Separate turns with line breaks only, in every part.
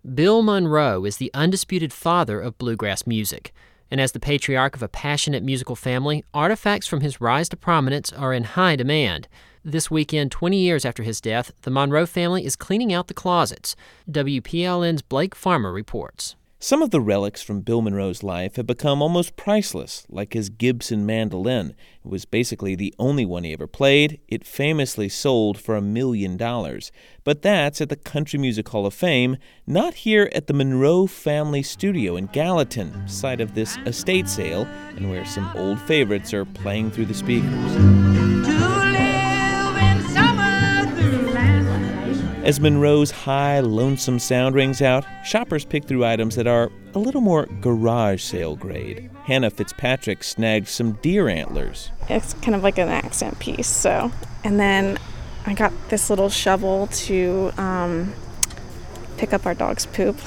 Bill Monroe is the undisputed father of bluegrass music, and as the patriarch of a passionate musical family, artifacts from his rise to prominence are in high demand. This weekend, 20 years after his death, the Monroe family is cleaning out the closets. WPLN's Blake Farmer reports.
Some of the relics from Bill Monroe's life have become almost priceless, like his Gibson mandolin. It was basically the only one he ever played. It famously sold for $1 million. But that's at the Country Music Hall of Fame, not here at the Monroe Family Studio in Gallatin, site of this estate sale, and where some old favorites are playing through the speakers. As Monroe's high, lonesome sound rings out, shoppers pick through items that are a little more garage sale grade. Hannah Fitzpatrick snagged some deer antlers.
It's kind of like an accent piece, so. And then I got this little shovel to pick up our dog's poop.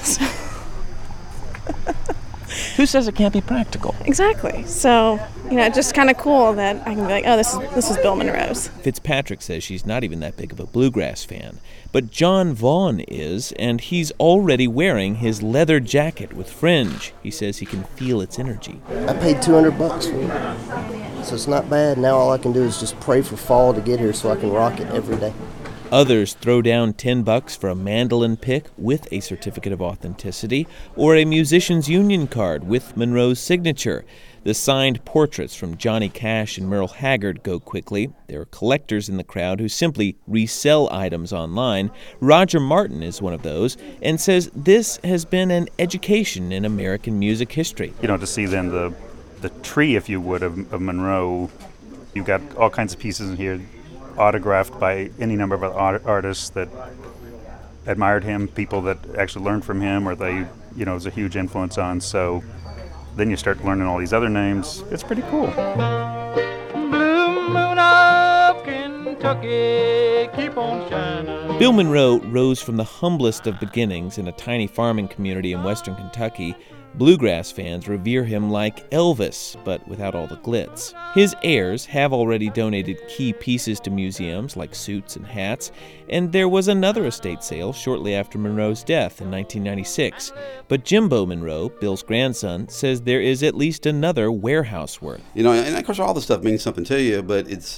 Who says it can't be practical?
Exactly. So, it's just kind of cool that I can be like, oh, this is Bill Monroe's.
Fitzpatrick says she's not even that big of a bluegrass fan. But John Vaughn is, and he's already wearing his leather jacket with fringe. He says he can feel its energy.
I paid $200 for it, so it's not bad. Now all I can do is just pray for fall to get here so I can rock it every day.
Others throw down $10 for a mandolin pick with a certificate of authenticity or a musician's union card with Monroe's signature. The signed portraits from Johnny Cash and Merle Haggard go quickly. There are collectors in the crowd who simply resell items online. Roger Martin is one of those and says this has been an education in American music history.
To see then the tree, if you would, of Monroe. You've got all kinds of pieces in here autographed by any number of artists that admired him, people that actually learned from him or they, was a huge influence on. So then you start learning all these other names. It's pretty cool.
Blue moon of Kentucky, keep on shining.
Bill Monroe rose from the humblest of beginnings in a tiny farming community in western Kentucky. Bluegrass fans revere him like Elvis, but without all the glitz. His heirs have already donated key pieces to museums like suits and hats, and there was another estate sale shortly after Monroe's death in 1996. But Jimbo Monroe, Bill's grandson, says there is at least another warehouse worth.
And of course all this stuff means something to you, but it's,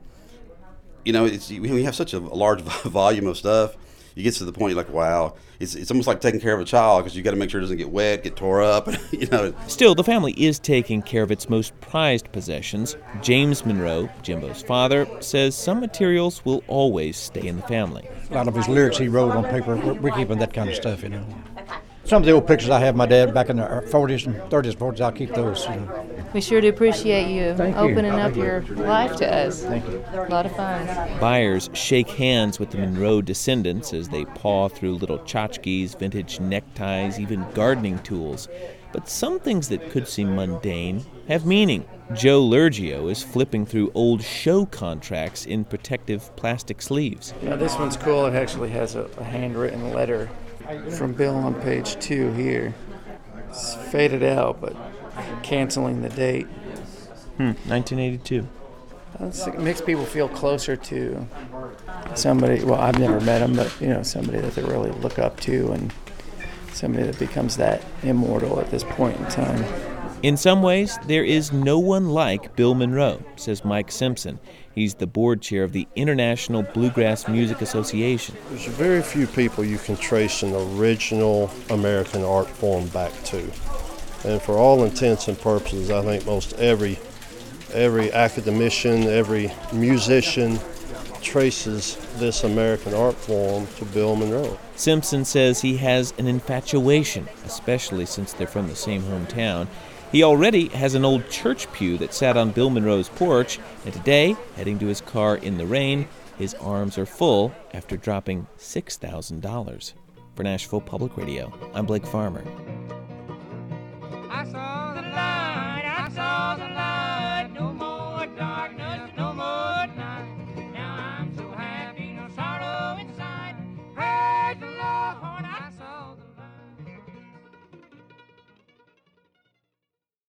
we have such a large volume of stuff. You get to the point you're like, wow, it's almost like taking care of a child because you got to make sure it doesn't get wet, get tore up,
Still, the family is taking care of its most prized possessions. James Monroe, Jimbo's father, says some materials will always stay in the family.
A lot of his lyrics he wrote on paper, we're keeping that kind of stuff, Some of the old pictures I have of my dad back in the 40s and 30s, 40s, I'll keep those,
We sure do appreciate you opening
you.
up your life to us.
Thank you.
A lot of fun.
Buyers shake hands with the Monroe descendants as they paw through little tchotchkes, vintage neckties, even gardening tools. But some things that could seem mundane have meaning. Joe Lurgio is flipping through old show contracts in protective plastic sleeves.
This one's cool. It actually has a handwritten letter from Bill on page 2 here. It's faded out, but canceling the date.
1982.
It makes people feel closer to somebody. Well, I've never met him, but somebody that they really look up to, and somebody that becomes that immortal at this point in time.
In some ways, there is no one like Bill Monroe, says Mike Simpson. He's the board chair of the International Bluegrass Music Association.
There's very few people you can trace an original American art form back to. And for all intents and purposes, I think most every academician, every musician traces this American art form to Bill Monroe.
Simpson says he has an infatuation, especially since they're from the same hometown. He already has an old church pew that sat on Bill Monroe's porch, and today, heading to his car in the rain, his arms are full after dropping $6,000. For Nashville Public Radio, I'm Blake Farmer.